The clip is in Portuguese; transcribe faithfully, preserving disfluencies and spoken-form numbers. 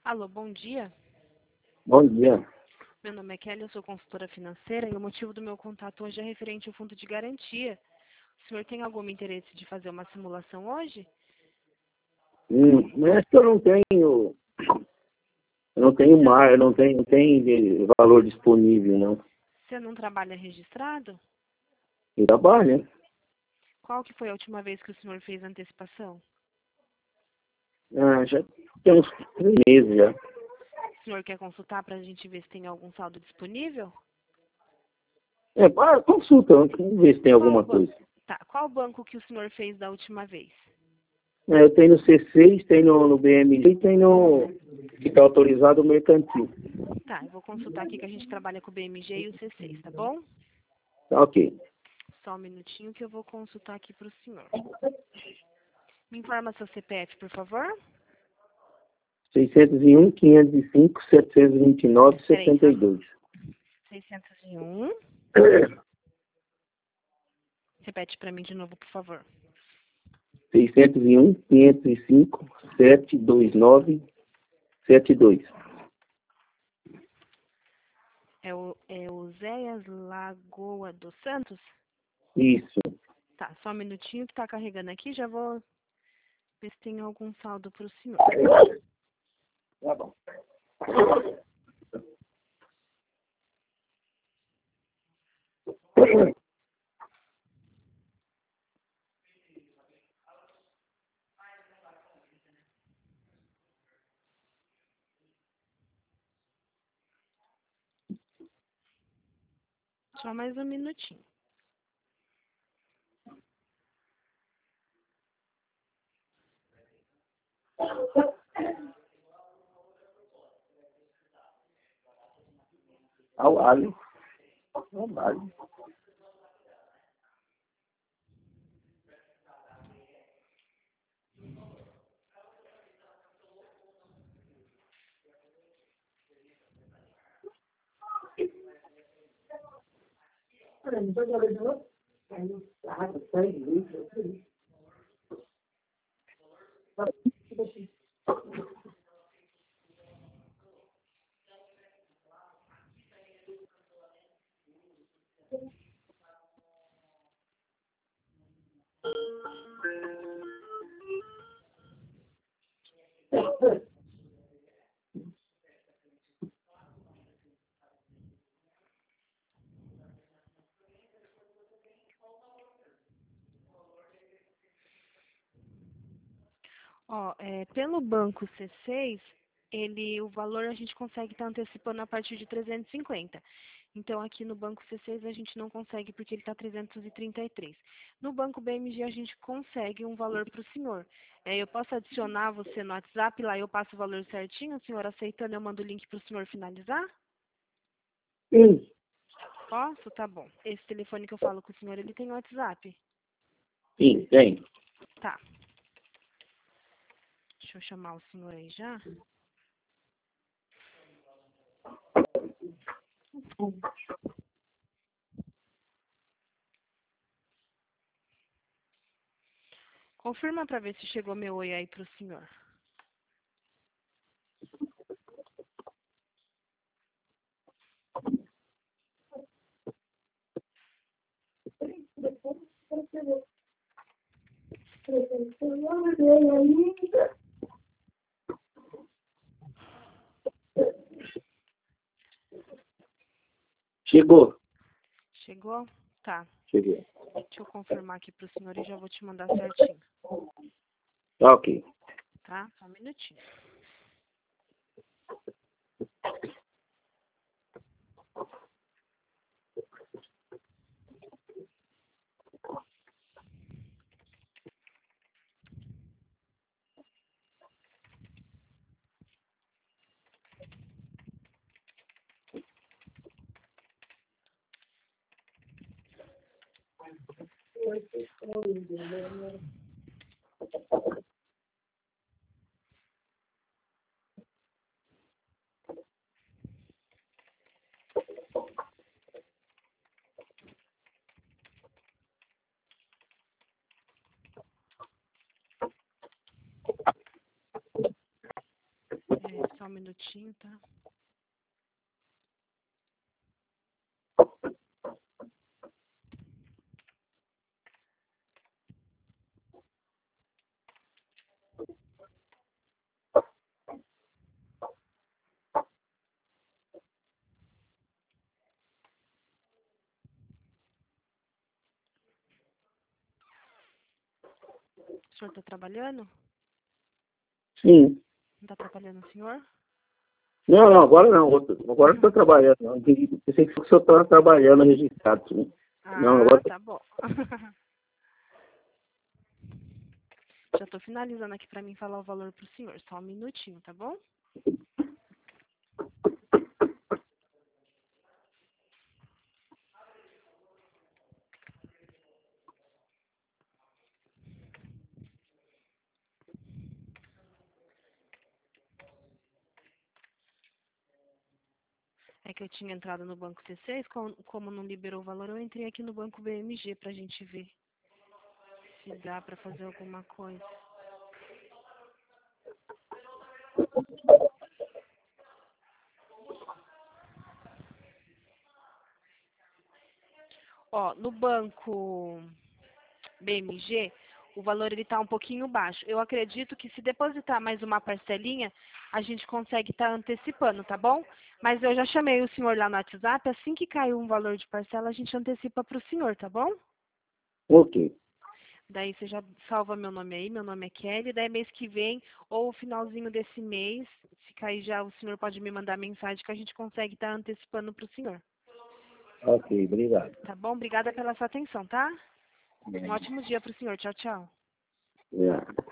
Alô, bom dia. Bom dia. Meu nome é Kelly, eu sou consultora financeira e o motivo do meu contato hoje é referente ao fundo de garantia. O senhor tem algum interesse de fazer uma simulação hoje? Hum, mas que eu não tenho, eu não tenho mar, eu não tenho, não tem valor disponível, não. Você não trabalha registrado? Eu trabalho, Qual que foi a última vez que o senhor fez antecipação? né? Ah, já tem uns três meses já. O senhor quer consultar para a gente ver se tem algum saldo disponível? É, para consulta, vamos ver se tem alguma Qual ba- coisa. Tá, qual banco que o senhor fez da última vez? É, eu tenho no C seis, tem no, no B M G e tem no que está autorizado o mercantil. Tá, eu vou consultar aqui que a gente trabalha com o B M G e o C seis, tá bom? Tá ok. Só um minutinho que eu vou consultar aqui para o senhor. Me informa seu C P F, por favor. seiscentos e um, quinhentos e cinco, setecentos e vinte e nove, Peraí, setenta só e dois. seiscentos e um. Repete para mim de novo, por favor. seiscentos e um, quinhentos e cinco, setecentos e vinte e nove, setenta e dois. É o, é o Zéias Lagoa dos Santos? Isso. Tá, só um minutinho que tá carregando aqui, já vou ver se tem algum saldo pro senhor. Tá bom. Só mais um minutinho. Ao alho. Ao alho. Ó, é, pelo banco C seis, ele, o valor a gente consegue estar antecipando a partir de trezentos e cinquenta. Então, aqui no banco C seis a gente não consegue porque ele está trezentos e trinta e três. No banco B M G a gente consegue um valor para o senhor. É, eu posso adicionar você no WhatsApp, lá eu passo o valor certinho, o senhor aceitando, eu mando o link para o senhor finalizar? Sim, Posso? Tá bom. Esse telefone que eu falo com o senhor, ele tem WhatsApp? sim, tem. Tá. Deixa eu chamar o senhor aí já. Confirma para ver se chegou meu oi aí para o senhor. Chegou. Chegou? Tá. Chegou. Deixa eu confirmar aqui para o senhor e já vou te mandar certinho. Tá ok. Tá? Só um minutinho. É, só Só um minutinho, tá? O senhor está trabalhando? Sim. Não está atrapalhando o senhor? Não, não, agora não. Agora eu estou trabalhando. Não. Pensei que o senhor estava trabalhando registrado. Sim. Não, Ah, agora... tá bom. Já estou finalizando aqui para mim falar o valor para o senhor. Só um minutinho, tá bom? É que eu tinha entrado no banco C seis, com- como não liberou o valor, eu entrei aqui no banco B M G para a gente ver se dá para fazer alguma coisa. Ó, no banco B M G, o valor ele está um pouquinho baixo. Eu acredito que se depositar mais uma parcelinha, a gente consegue estar antecipando, tá bom? Mas eu já chamei o senhor lá no WhatsApp, assim que cair um valor de parcela, a gente antecipa para o senhor, tá bom? Ok. Daí você já salva meu nome aí, meu nome é Kelly, daí mês que vem, ou finalzinho desse mês, se cair já, o senhor pode me mandar mensagem que a gente consegue estar antecipando para o senhor. Ok, obrigado. Tá bom? Obrigada pela sua atenção, tá? Um ótimo dia para o senhor. Tchau, tchau. Obrigado.